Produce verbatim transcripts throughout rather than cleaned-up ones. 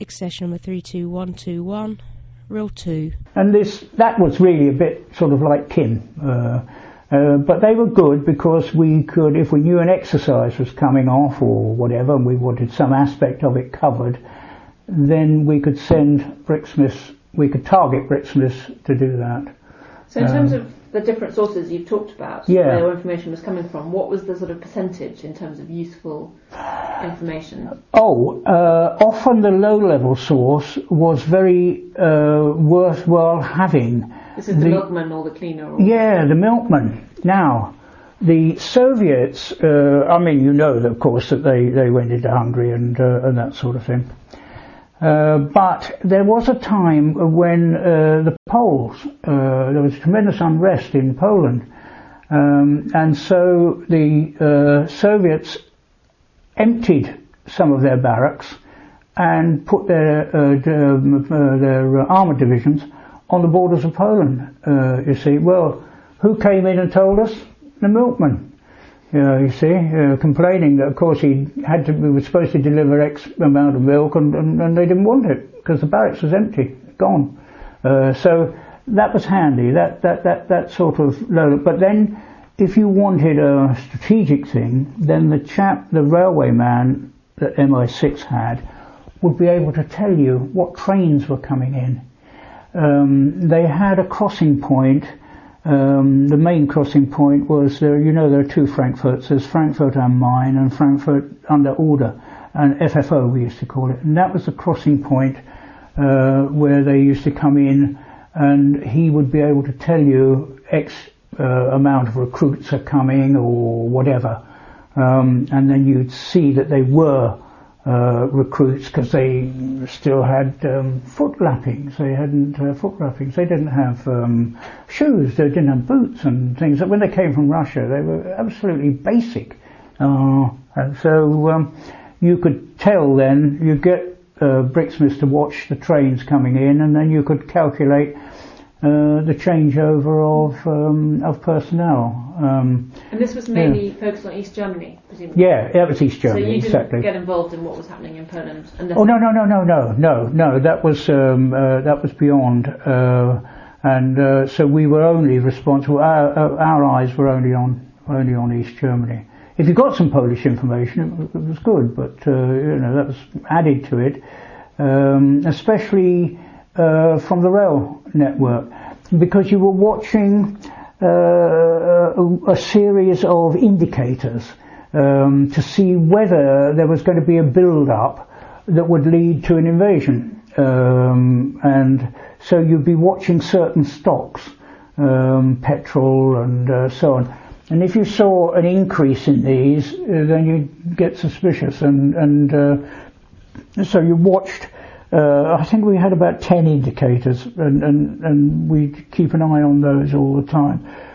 accession number three two one two one, roll two. And this, that was really a bit sort of like kin. Uh, uh, but they were good because we could, if we knew an exercise was coming off or whatever, and we wanted some aspect of it covered, then we could send Bricksmiths, we could target Bricksmiths to do that. So in um, terms of the different sources you've talked about, yeah. where information was coming from, what was the sort of percentage in terms of useful information? Oh, uh, often the low-level source was very uh, worthwhile having. This is the, the milkman or the cleaner? Or yeah, the milkman. Now, the Soviets, uh, I mean, you know, of course, that they, they went into Hungary and, uh, and that sort of thing. Uh, but there was a time when uh, the Poles, uh, there was tremendous unrest in Poland, um, and so the uh, Soviets emptied some of their barracks and put their uh, um, uh, their uh, armoured divisions on the borders of Poland. Uh, you see, well, who came in and told us? The milkman. Uh, you see, uh, complaining that of course he had to, we were supposed to deliver X amount of milk, and, and, and they didn't want it because the barracks was empty, gone. Uh, so that was handy. That that that that sort of low. But then, if you wanted a strategic thing, then the chap, the railway man that M I six had, would be able to tell you what trains were coming in. Um, they had a crossing point. Um, the main crossing point was there. You know, there are two Frankfurts. There's Frankfurt am Main and Frankfurt an der Oder, and F F O we used to call it. And that was the crossing point uh, where they used to come in, and he would be able to tell you X uh, amount of recruits are coming or whatever, um, and then you'd see that they were uh, recruits because they still had um, foot lappings. They hadn't uh, foot lappings. They didn't have um, shoes. They didn't have boots and things. When they came from Russia, they were absolutely basic. Uh, and so um, you could tell then. You get uh, Bricksmiths to watch the trains coming in, and then you could calculate Uh, the changeover of um, of personnel. Um, and this was mainly yeah. focused on East Germany, presumably? Yeah, that was East Germany, so you exactly. didn't get involved in what was happening in Poland? Oh no, no, no, no, no, no, no. That was um, uh, that was beyond, uh, and uh, so we were only responsible. Our, our eyes were only on only on East Germany. If you got some Polish information, it, it was good, but uh, you know, that was added to it, um, especially. Uh, from the rail network, because you were watching uh, a, a series of indicators um, to see whether there was going to be a build-up that would lead to an invasion, um, and so you'd be watching certain stocks, um, petrol and uh, so on. And if you saw an increase in these, uh, then you'd get suspicious, and and uh, so you watched. Uh, I think we had about ten indicators, and, and, and we'd keep an eye on those all the time.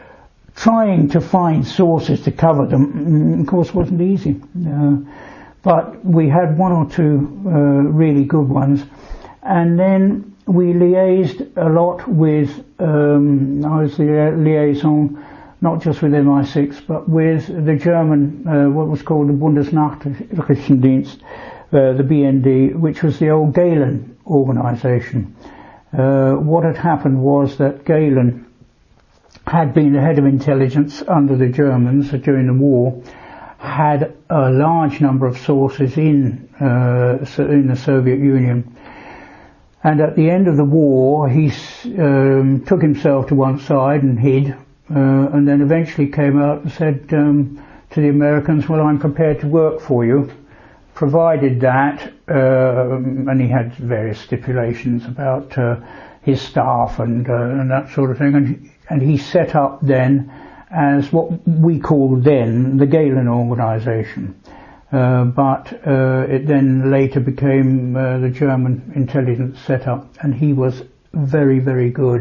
Trying to find sources to cover them, of course, wasn't easy. Uh, but we had one or two uh, really good ones. And then we liaised a lot with, um, I was the liaison, not just with M I six, but with the German, uh, what was called the Bundesnachrichtendienst, Uh, the B N D, which was the old Gehlen organisation. Uh, what had happened was that Gehlen had been the head of intelligence under the Germans during the war, had a large number of sources in uh, in the Soviet Union, and at the end of the war he um, took himself to one side and hid, uh, and then eventually came out and said um, to the Americans, well, I'm prepared to work for you, provided that, uh, and he had various stipulations about uh, his staff and, uh, and that sort of thing, and, and he set up then as what we called then the Gehlen organisation, uh, but uh, it then later became uh, the German intelligence setup, and he was very, very good.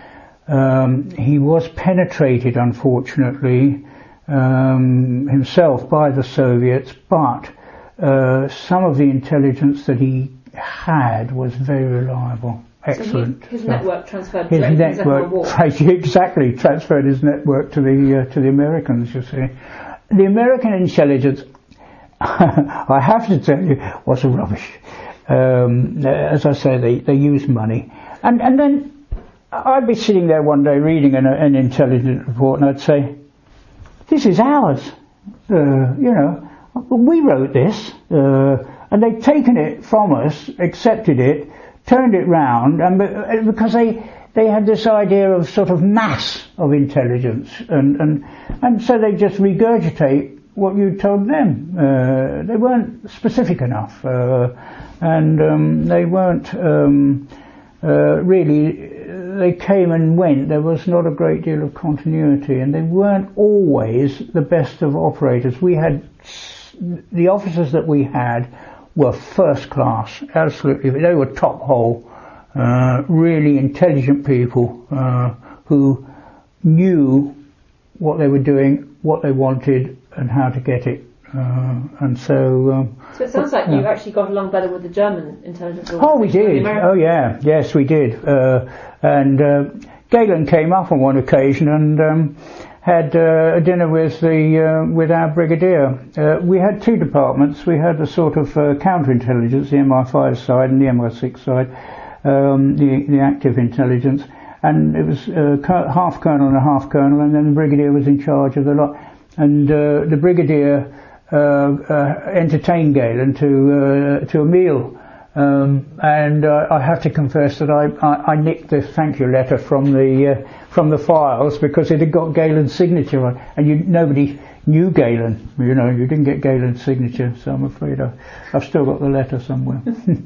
Um, he was penetrated, unfortunately, um, himself by the Soviets, but Uh, some of the intelligence that he had was very reliable, excellent. So he, his so network transferred his to network, the war. Exactly, transferred his network to the uh, to the Americans. You see, the American intelligence, I have to tell you, was rubbish. Um, as I say, they, they used money. And, and then I'd be sitting there one day reading an, an intelligence report, and I'd say, this is ours. Uh, you know, we wrote this, uh, and they'd taken it from us, accepted it, turned it round, and because they they had this idea of sort of mass of intelligence, and and, and so they just regurgitate what you told them. Uh, they weren't specific enough, uh, and um, they weren't um, uh, really. They came and went. There was not a great deal of continuity, and they weren't always the best of operators. We had the officers that we had were first class, absolutely. They were top hole, uh, really intelligent people uh, who knew what they were doing, what they wanted, and how to get it. Uh, and so. Um, so it sounds like uh, you actually got along better with the German intelligence. Oh, we did. Oh, yeah. Yes, we did. Uh, and uh, Galen came up on one occasion and um, had uh, a dinner with the uh, with our brigadier. Uh, we had two departments. We had the sort of uh, counterintelligence, the M I five side, and the M I six side, um, the the active intelligence. And it was uh, half colonel and a half colonel, and then the brigadier was in charge of the lot. And uh, the brigadier uh, uh, entertained Galen to uh, to a meal. Um, and uh, I have to confess that I, I, I nicked the thank you letter from the uh, from the files because it had got Galen's signature on, and you, nobody knew Galen. You know, you didn't get Galen's signature, so I'm afraid I, I've still got the letter somewhere.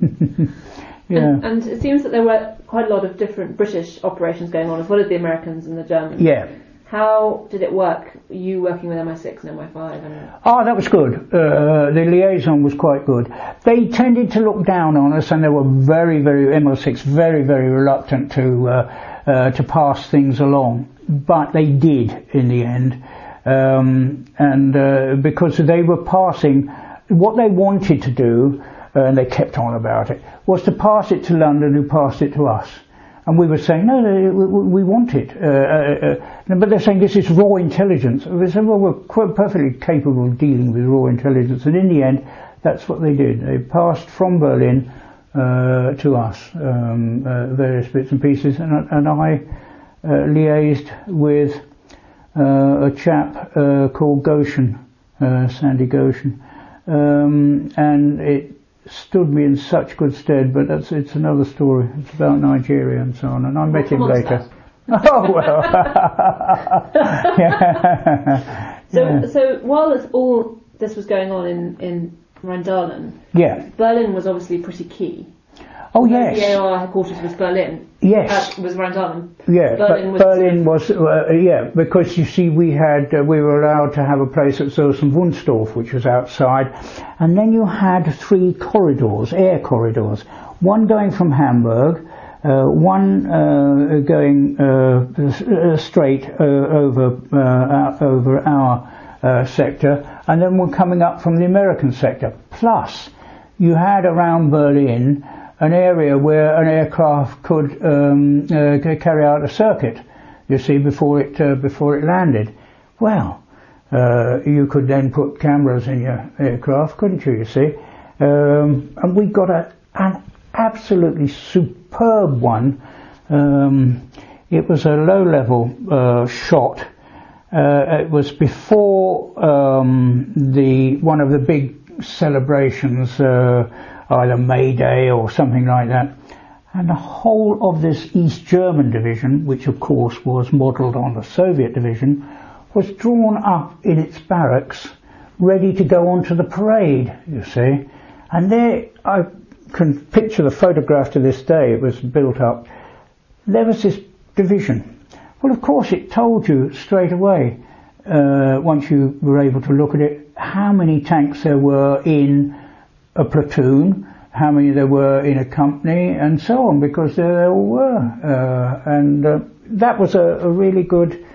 Yeah. And, and it seems that there were quite a lot of different British operations going on, as well as the Americans and the Germans. Yeah. How did it work, you working with M I six and M I five? And oh, that was good. Uh, the liaison was quite good. They tended to look down on us, and they were very, very, M I six, very, very reluctant to uh, uh, to pass things along. But they did in the end. Um, and uh, because they were passing, what they wanted to do, uh, and they kept on about it, was to pass it to London, who passed it to us. And we were saying, no, no we, we want it. Uh, uh, uh, but they're saying this is raw intelligence. We said, well, we're quite perfectly capable of dealing with raw intelligence. And in the end, that's what they did. They passed from Berlin uh, to us, um, uh, various bits and pieces. And, and I uh, liaised with uh, a chap uh, called Goshen, uh, Sandy Goshen. Um, and it stood me in such good stead, but that's it's another story. It's about Nigeria and so on, and I met him later. Oh well. Yeah. So, yeah. so while this, all this was going on in in Randalen, yeah, Berlin was obviously pretty key. Oh yes. The A O R headquarters was Berlin. Yes. Uh, was Randalen. Yeah, Berlin but was Berlin was, uh, yeah, because you see we had, uh, we were allowed to have a place at Sulzen-Wunstorf, which was outside, and then you had three corridors, air corridors, one going from Hamburg, uh, one uh, going uh, straight uh, over uh, over our uh, sector, and then one coming up from the American sector. Plus, you had around Berlin an area where an aircraft could um, uh, carry out a circuit, you see, before it uh, before it landed. Well, uh, you could then put cameras in your aircraft, couldn't you? You see, um, and we got a an absolutely superb one. Um, it was a low-level uh, shot. Uh, it was before um, the one of the big celebrations. Uh, either May Day or something like that. And the whole of this East German division, which of course was modelled on the Soviet division, was drawn up in its barracks, ready to go on to the parade, you see. And there, I can picture the photograph to this day, it was built up. There was this division. Well, of course, it told you straight away, uh, once you were able to look at it, how many tanks there were in a platoon, how many there were in a company, and so on, because there they all were. Uh, and uh, that was a, a really good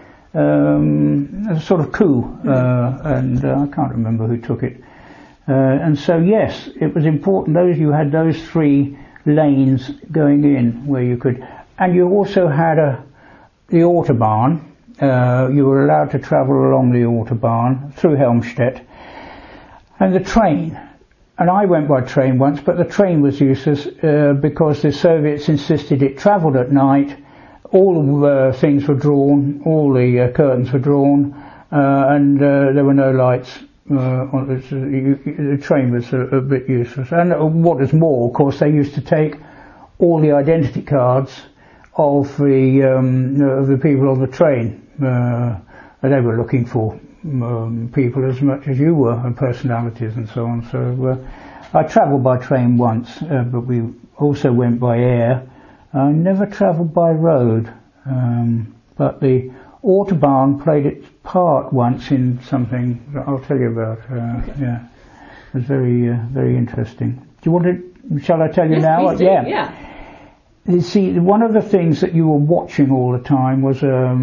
um, sort of coup, uh, and uh, I can't remember who took it. Uh, and so, yes, it was important. Those you had those three lanes going in where you could, and you also had a the Autobahn. Uh, you were allowed to travel along the Autobahn through Helmstedt, and the train. and I went by train once, but the train was useless uh, because the Soviets insisted it travelled at night. All the uh, things were drawn, all the uh, curtains were drawn, uh, and uh, there were no lights. Uh, on the, the train was a, a bit useless. And uh, what is more, of course, they used to take all the identity cards of the um, of the people on the train. Uh, they were looking for um, people as much as you were, and personalities and so on. So uh, I travelled by train once, uh, but we also went by air. I never travelled by road, um, but the Autobahn played its part once in something that I'll tell you about. Uh, okay. Yeah, it was very, uh, very interesting. Do you want to? Shall I tell you yes, now? Please do. Yeah. yeah. You see, one of the things that you were watching all the time was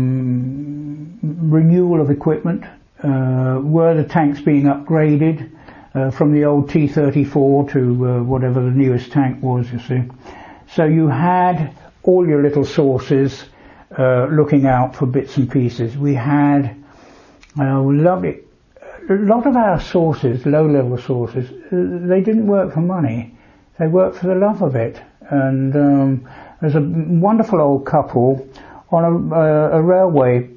um, renewal of equipment. Uh, were the tanks being upgraded uh, from the old T thirty-four to uh, whatever the newest tank was? You see. So you had all your little sources uh, looking out for bits and pieces. We had, uh, we loved it. A lot of our sources, low-level sources, uh, they didn't work for money. They worked for the love of it. And um, there's a wonderful old couple on a, uh, a railway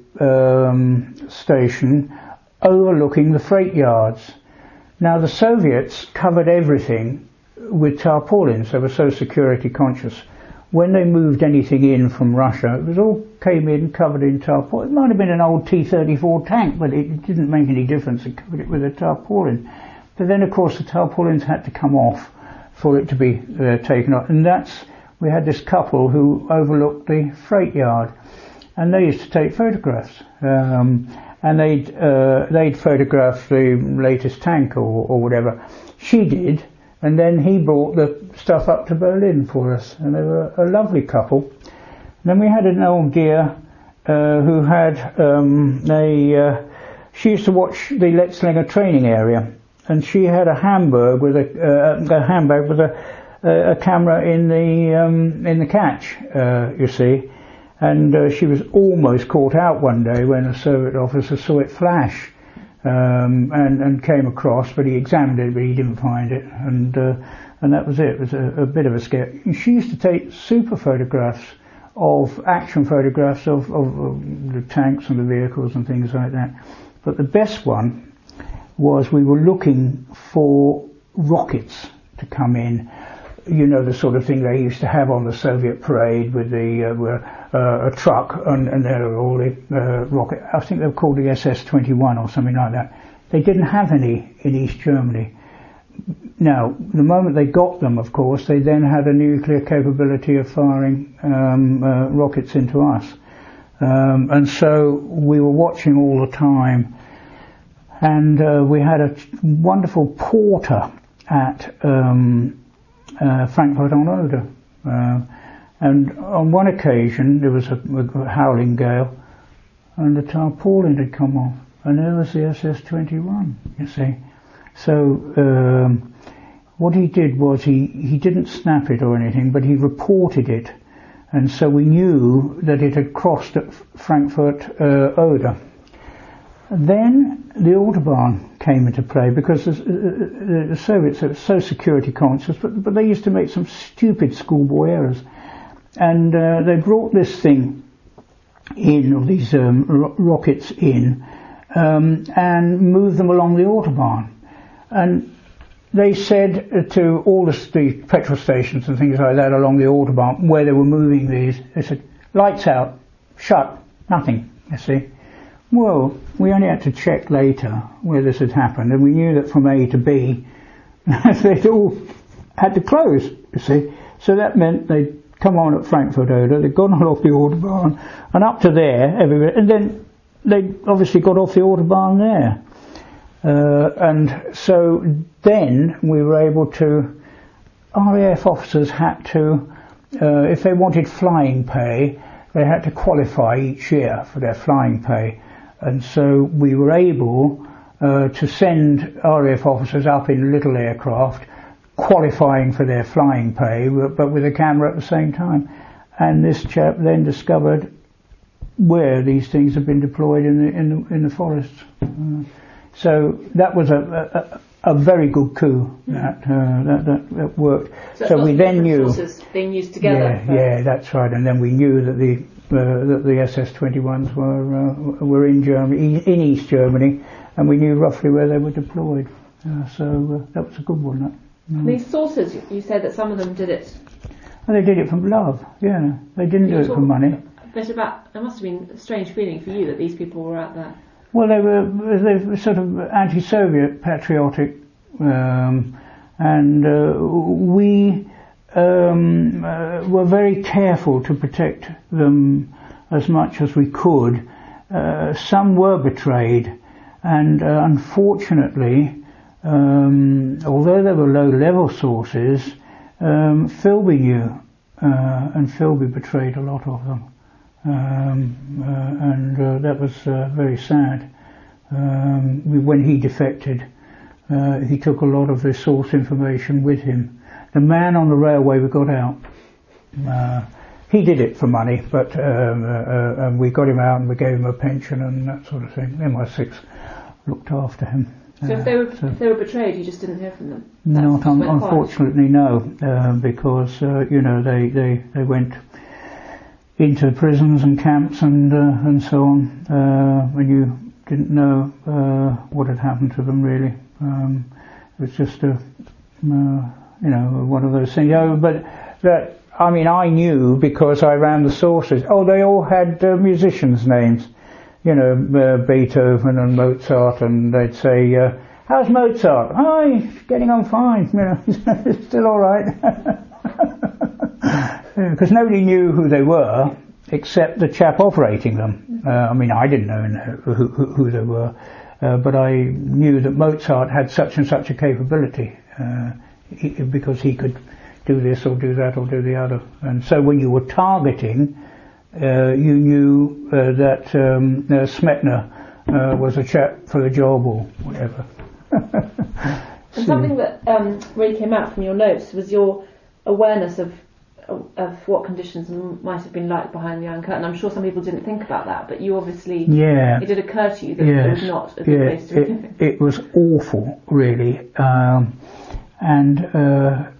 um, station overlooking the freight yards. Now the Soviets covered everything with tarpaulins. They were so security conscious. When they moved anything in from Russia, it was all came in covered in tarpaulin. It might have been an old T thirty-four tank, but it didn't make any difference. It covered it with a tarpaulin. But then, of course, the tarpaulins had to come off for it to be uh, taken off. And that's, we had this couple who overlooked the freight yard, and they used to take photographs. Um, and they'd, uh, they'd photograph the latest tank or, or whatever. She did. And then he brought the stuff up to Berlin for us, and they were a lovely couple. And then we had an old dear uh, who had um, a. Uh, she used to watch the Letzlinger training area, and she had a Hamburg with a, uh, a handbag with a, a camera in the um, in the catch, uh, you see. And uh, she was almost caught out one day when a Soviet officer saw it flash. Um, and, and came across, but he examined it, but he didn't find it, and uh, and that was it. It was a, a bit of a scare. She used to take super photographs of action photographs of, of, of the tanks and the vehicles and things like that. But the best one was we were looking for rockets to come in. You know, the sort of thing they used to have on the Soviet parade with the uh, uh, a truck and, and there were all the uh, rocket. I think they were called the S S twenty-one or something like that. They didn't have any in East Germany. Now, the moment they got them, of course, they then had a nuclear capability of firing um, uh, rockets into us. Um, and so we were watching all the time. And uh, we had a wonderful porter at um, Uh, Frankfurt on Oder, uh, and on one occasion there was a, a howling gale, and the tarpaulin had come off, and there was the S S twenty-one. You see, so um, what he did was he he didn't snap it or anything, but he reported it, and so we knew that it had crossed at Frankfurt uh, Oder. Then the Autobahn came into play because the, the, the Soviets are so security conscious, but, but they used to make some stupid schoolboy errors. And uh, they brought this thing in, or these um, ro- rockets in, um, and moved them along the Autobahn. And they said to all the, the petrol stations and things like that along the Autobahn where they were moving these, they said, lights out, shut, nothing, you see. Well, we only had to check later where this had happened, and we knew that from A to B, they'd all had to close, you see. So that meant they'd come on at Frankfurt Oder, they'd gone off the Autobahn, and up to there, everywhere, and then they obviously got off the Autobahn there. Uh, and so then we were able to, R A F officers had to, uh, if they wanted flying pay, they had to qualify each year for their flying pay. And so we were able uh, to send R A F officers up in little aircraft, qualifying for their flying pay, but with a camera at the same time. And this chap then discovered where these things had been deployed in the in the, in the forests. Uh, so that was a, a very good coup. Mm. That, uh, that that that worked. So, so we then knew sources being used together. Yeah, for... yeah, that's right. And then we knew that the uh, that the S S twenty-ones were uh, were in Germany, in East Germany, and we knew roughly where they were deployed. Uh, so uh, that was a good one. That. Mm. These sources, you said that some of them did it. And they did it from love. Yeah, they didn't do it for money. But about, there must have been a strange feeling for you that these people were out there. Well, they were they were sort of anti-Soviet, patriotic, um, and uh, we um, uh, were very careful to protect them as much as we could. Uh, some were betrayed, and uh, unfortunately, um, although they were low-level sources, um, Philby knew, uh, and Philby betrayed a lot of them. Um, uh, and uh, that was uh, very sad. Um, we, when he defected, uh, he took a lot of the source information with him. The man on the railway we got out. Uh, he did it for money, but um, uh, uh, and we got him out and we gave him a pension and that sort of thing. M I six looked after him. So, uh, if they were so if they were betrayed, you just didn't hear from them? That's not un- unfortunately, no, uh, because uh, you know they, they, they went into prisons and camps and uh, and so on, uh, and you didn't know uh, what had happened to them really. Um, it was just a, uh, you know, one of those things. Oh, but that, I mean, I knew because I ran the sources. Oh, they all had uh, musicians' names, you know, uh, Beethoven and Mozart, and they'd say, uh, "How's Mozart?" "Oh, he's getting on fine. You know, he's still all right." Because nobody knew who they were except the chap operating them. Uh, I mean, I didn't know who, who, who they were, uh, but I knew that Mozart had such and such a capability uh, he, because he could do this or do that or do the other. And so when you were targeting, uh, you knew uh, that um, uh, Smetana uh, was a chap for the job or whatever. And something that um, really came out from your notes was your awareness of of what conditions might have been like behind the Iron Curtain. I'm sure some people didn't think about that, but you obviously, yeah, it did occur to you that yes. it was not a good yeah. place to be it, living. It was awful, really. Um, and uh,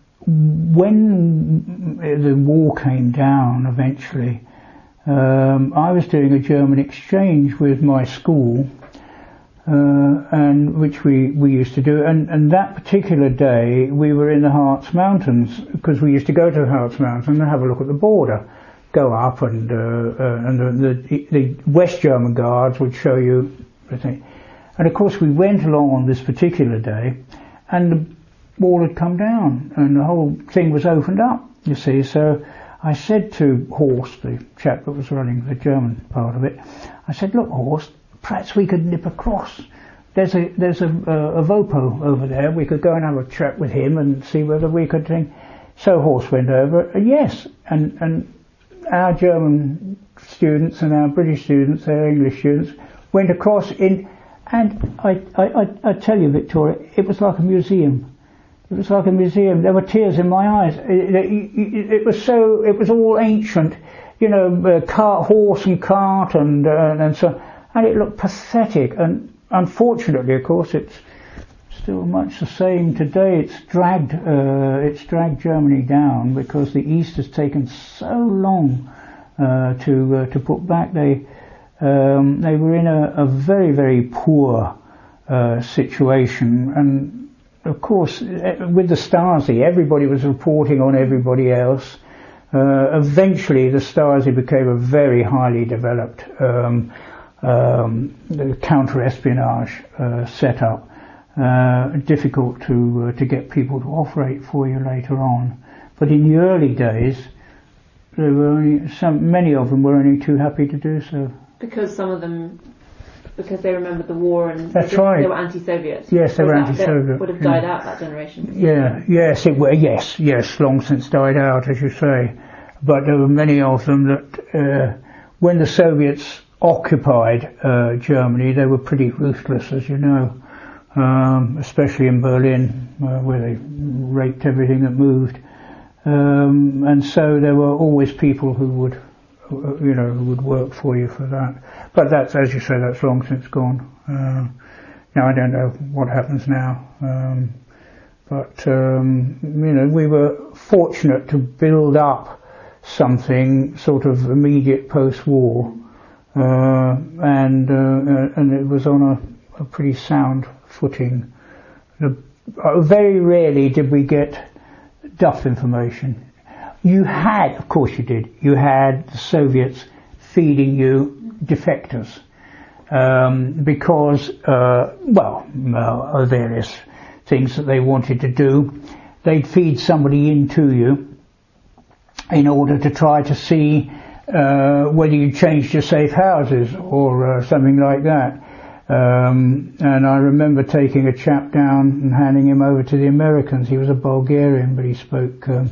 when the war came down eventually, um, I was doing a German exchange with my school, Uh, and which we, we used to do, and, and that particular day we were in the Harz Mountains, because we used to go to the Harz Mountains and have a look at the border, go up and uh, uh, and the, the the West German guards would show you the thing. And of course we went along on this particular day, and the wall had come down and the whole thing was opened up, you see. So I said to Horst, the chap that was running the German part of it, I said, "Look, Horst, perhaps we could nip across. There's a there's a, a, a Vopo over there. We could go and have a chat with him and see whether we could think." So Horst went over, and yes, and and our German students and our British students, our English students, went across in, and I I I, I tell you, Victoria, it was like a museum. It was like a museum. There were tears in my eyes. It, it, it was so. It was all ancient, you know, uh, cart, horse and cart, and uh, and so. And it looked pathetic, and unfortunately, of course, it's still much the same today. It's dragged, uh, it's dragged Germany down because the East has taken so long uh, to uh, to put back. They um, they were in a, a very very poor uh, situation, and of course, with the Stasi, everybody was reporting on everybody else. Uh, eventually, the Stasi became a very highly developed Um, Um, the counter-espionage uh, set up, uh, difficult to uh, to get people to operate for you later on. But in the early days, there were only some, many of them were only too happy to do so. Because some of them, because they remembered the war and That's they, right. they were anti-Soviet. Yes, they Was were that, anti-Soviet. Would have yeah. died out that generation. Yeah, yes, it were. Yes, yes, long since died out, as you say. But there were many of them that, uh, when the Soviets occupied uh, Germany, they were pretty ruthless, as you know, um, especially in Berlin, uh, where they raped everything that moved. Um, and so there were always people who would, uh, you know, who would work for you for that. But that's, as you say, that's long since gone. Uh, now I don't know what happens now, um, but um, you know, we were fortunate to build up something sort of immediate post-war, uh, and uh, and it was on a, a pretty sound footing. The, uh, very rarely did we get duff information. You had, of course you did, you had the Soviets feeding you defectors, um, because, uh, well, uh, various things that they wanted to do. They'd feed somebody into you in order to try to see uh, whether you changed your safe houses or uh, something like that. Um, and I remember taking a chap down and handing him over to the Americans. He was a Bulgarian, but he spoke um,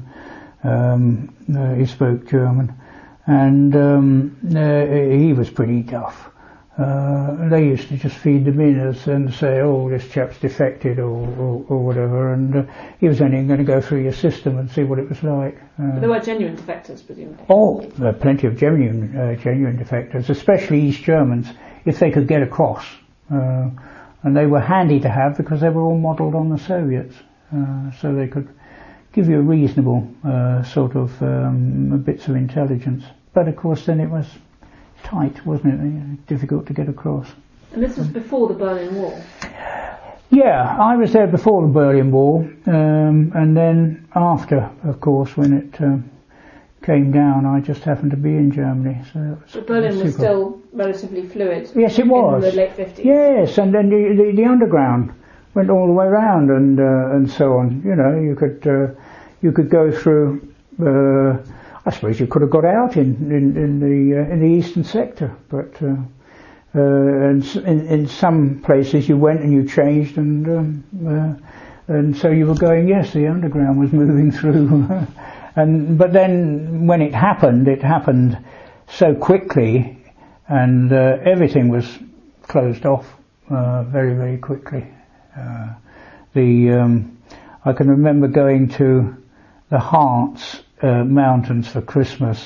um, uh, he spoke German, and um, uh, he was pretty tough. Uh, they used to just feed them in and say, "Oh, this chap's defected," or, or, or whatever, and uh, he was only going to go through your system and see what it was like. Uh, but there were genuine defectors, presumably. Oh, there are plenty of genuine uh, genuine defectors, especially East Germans, if they could get across. Uh, and they were handy to have because they were all modelled on the Soviets, uh, so they could give you a reasonable uh, sort of um, bits of intelligence. But of course then it was tight, wasn't it? Difficult to get across. And this was before the Berlin Wall? Yeah, I was there before the Berlin Wall, um, and then after, of course, when it um, came down. I just happened to be in Germany. So it was but Berlin super. was still relatively fluid. Yes, it was. In the late fifties. Yes, and then the, the, the underground went all the way around, and uh, and so on. You know, you could uh, you could go through. Uh, I suppose you could have got out in in, in the uh, in the eastern sector, but uh, uh, and in, in some places you went and you changed, and um, uh, and so you were going. Yes, the underground was moving through, and but then when it happened, it happened so quickly, and uh, everything was closed off uh, very very quickly. Uh, the um, I can remember going to the Harz uh, Mountains for Christmas,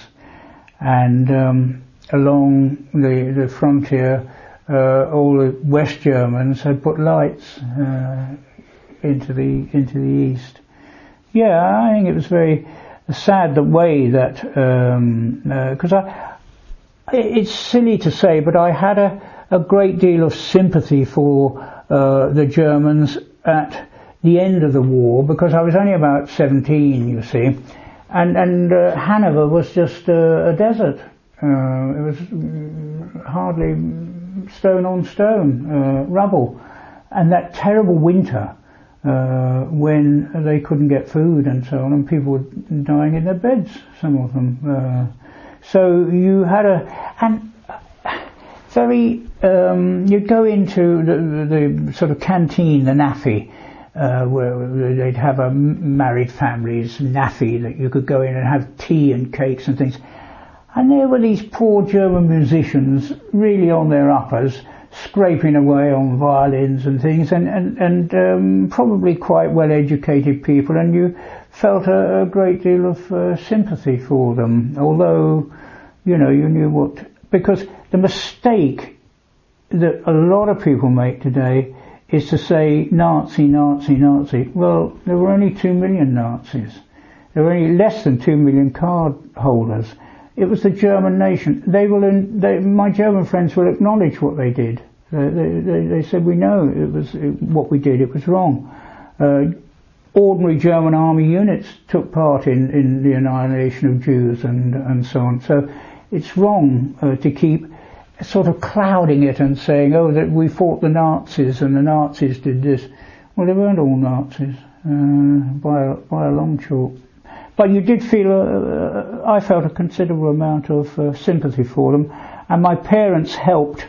and um, along the the frontier, uh, all the West Germans had put lights uh, into the into the east. Yeah, I think it was very sad the way that because um, uh, I. It's silly to say, but I had a, a great deal of sympathy for uh, the Germans at the end of the war, because I was only about seventeen, you see, and and uh, Hanover was just uh, a desert. Uh, it was hardly stone on stone, uh, rubble, and that terrible winter uh, when they couldn't get food and so on, and people were dying in their beds, some of them. Uh, So you had a, and very, um, you'd go into the, the sort of canteen, the naffy, uh, where they'd have a married families naffy that you could go in and have tea and cakes and things. And there were these poor German musicians really on their uppers, scraping away on violins and things, and, and, and um, probably quite well educated people, and you felt a, a great deal of uh, sympathy for them, although, you know, you knew what, because the mistake that a lot of people make today is to say Nazi, Nazi, Nazi. Well, there were only two million Nazis. There were only less than two million card holders. It was the German nation. They will, they, my German friends will acknowledge what they did. They, they, they said, we know it was it, what we did, it was wrong. Uh, ordinary German army units took part in, in the annihilation of Jews and, and so on. So it's wrong uh, to keep sort of clouding it and saying, oh, that we fought the Nazis and the Nazis did this. Well, they weren't all Nazis, uh, by, a, by a long chalk. But you did feel, uh, I felt a considerable amount of uh, sympathy for them, and my parents helped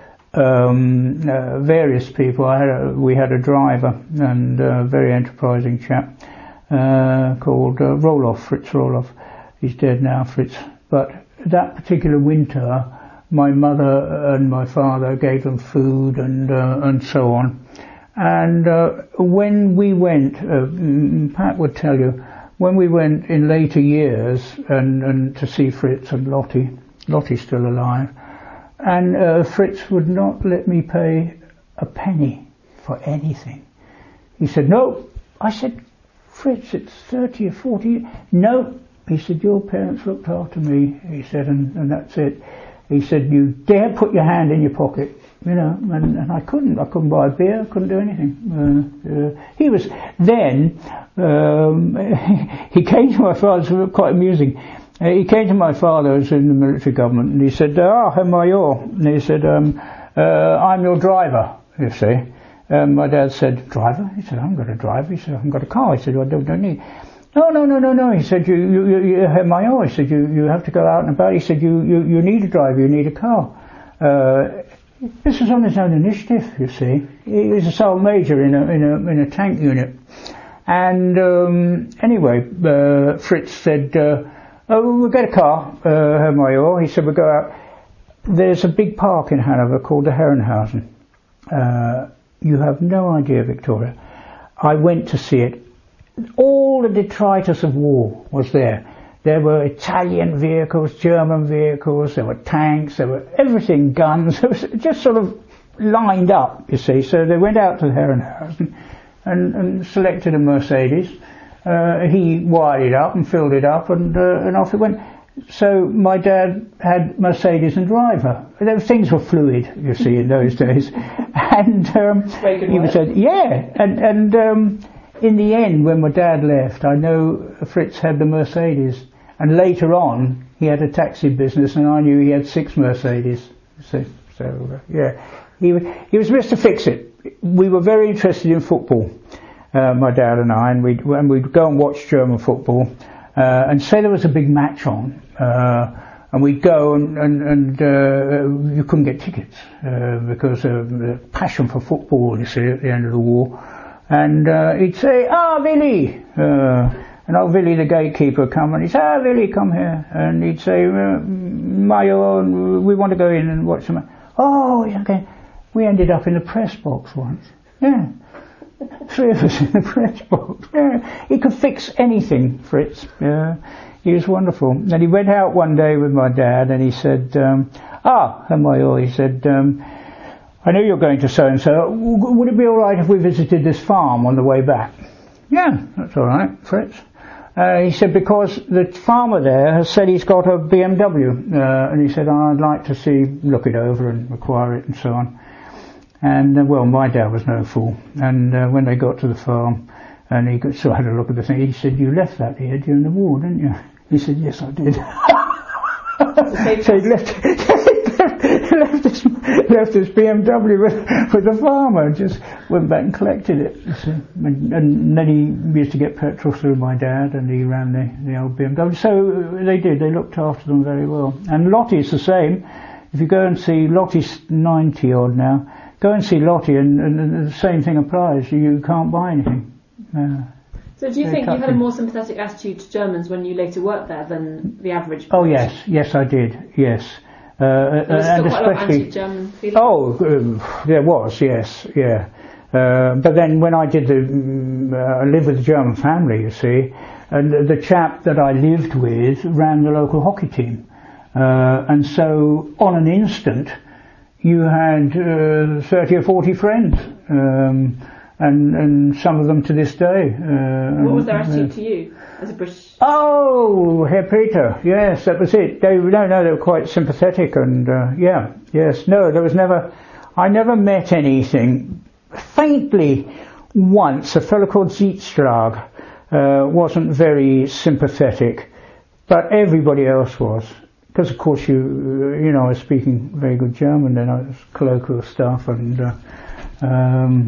um, uh, various people. I had a, we had a driver, and a very enterprising chap uh, called uh, Roloff, Fritz Roloff. He's dead now, Fritz. But that particular winter, my mother and my father gave them food and uh, and so on. And uh, when we went, uh, Pat would tell you, when we went in later years and, and to see Fritz and Lottie, Lottie's still alive, and uh, Fritz would not let me pay a penny for anything. He said, no. I said, Fritz, it's thirty or forty. No. He said, your parents looked after me. He said, and, and that's it. He said, you dare put your hand in your pocket. You know, and, and I couldn't. I couldn't buy a beer. I couldn't do anything. Uh, uh, he was then. Um, he came to my father. It was quite amusing. Uh, he came to my father, who was in the military government, and he said, "Ah, Herr Major." And he said, um, uh, "I'm your driver." You see. Um, my dad said, "Driver?" He said, "I haven't got a driver." He said, "I haven't got a car." He said, "I don't, don't need." No, no, no, no, no. He said, "You, you, you, you Herr Major." He said, "You, you have to go out and about." He said, "You, you, you need a driver. You need a car." Uh, This was on his own initiative, you see. He was a sergeant major in a in a in a tank unit, and um, anyway, uh, Fritz said, uh, "Oh, we'll get a car, uh, Herr Major." He said, "We'll go out. There's a big park in Hanover called the Herrenhausen. Uh, you have no idea, Victoria. I went to see it. All the detritus of war was there. There were Italian vehicles, German vehicles, there were tanks, there were everything, guns. It was just sort of lined up, you see. So they went out to the Herrenhausen and, and selected a Mercedes. Uh, he wired it up and filled it up, and, uh, and off it went. So my dad had Mercedes and driver. Things were fluid, you see, in those days. And um, he was said, yeah, and and um, in the end, when my dad left, I know Fritz had the Mercedes. And later on, he had a taxi business, and I knew he had six Mercedes. So, so uh, yeah, he he was Mister Fix-It. We were very interested in football, uh, my dad and I, and we'd and we'd go and watch German football, uh, and say there was a big match on, uh, and we'd go and and, and uh, you couldn't get tickets uh, because of the passion for football. You see, at the end of the war, and uh, he'd say, "Ah, Willy." Uh, And old Willy, the gatekeeper, would come and he'd say, "Ah, Willy, come here." And he'd say, uh, "Major, we want to go in and watch some." Oh, okay. We ended up in the press box once. Yeah. Three of us in the press box. Yeah. He could fix anything, Fritz. Yeah. He was wonderful. And he went out one day with my dad and he said, um, ah, Herr Major, he said, um, "I know you're going to so-and-so. Would it be all right if we visited this farm on the way back?" "Yeah, that's all right, Fritz." Uh, he said, because the farmer there has said he's got a B M W, uh, and he said, oh, I'd like to see, look it over and acquire it and so on. And, uh, well, my dad was no fool. And uh, when they got to the farm, and he got, so I had a look at the thing, he said, "You left that here during the war, didn't you?" He said, "Yes, I did." So he left, left, this, left this B M W with, with the farmer, and just went back and collected it. So, and, and then he used to get petrol through my dad, and he ran the, the old B M W. So they did, they looked after them very well. And Lottie's the same. If you go and see, Lottie's ninety odd now, go and see Lottie, and, and the same thing applies. You can't buy anything. Uh, So do you think you had a more sympathetic attitude to Germans when you later worked there than the average person? Oh yes, yes I did, yes. Uh, there was and still quite especially, a lot of anti-German feeling? Oh, um, there was, yes, yeah. Uh, but then when I did the, um, uh, I lived with a German family, you see, and the chap that I lived with ran the local hockey team. Uh, and so on an instant, you had uh, thirty or forty friends. Um, And, and some of them to this day. Uh, what was their attitude uh, to you as a British? Oh, Herr Peter, yes, that was it. They, no, no, they were quite sympathetic, and uh, yeah, yes, no, there was never, I never met anything. Faintly, once, a fellow called Zietstrag uh, wasn't very sympathetic, but everybody else was. Because of course you, you know, I was speaking very good German, and I was colloquial stuff, and uh, um,